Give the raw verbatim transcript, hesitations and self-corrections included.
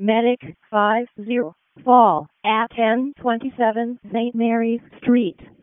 Medic five zero. Fall at ten twenty-seven Saint Mary's Street.